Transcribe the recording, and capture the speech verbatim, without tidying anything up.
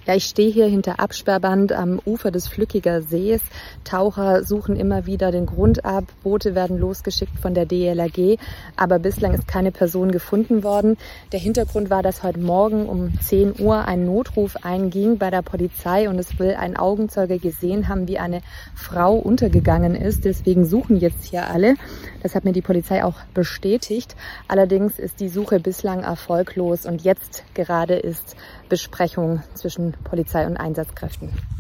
Ja, ich stehe hier hinter Absperrband am Ufer des Flückiger Sees. Taucher suchen immer wieder den Grund ab. Boote werden losgeschickt von der D L R G, aber bislang ist keine Person gefunden worden. Der Hintergrund war, dass heute Morgen um zehn Uhr ein Notruf einging bei der Polizei und es will ein Augenzeuge gesehen haben, wie eine Frau untergegangen ist. Deswegen suchen jetzt hier alle. Das hat mir die Polizei auch bestätigt. Allerdings ist die Suche bislang erfolglos und jetzt gerade ist Besprechung zwischen Polizei und Einsatzkräften.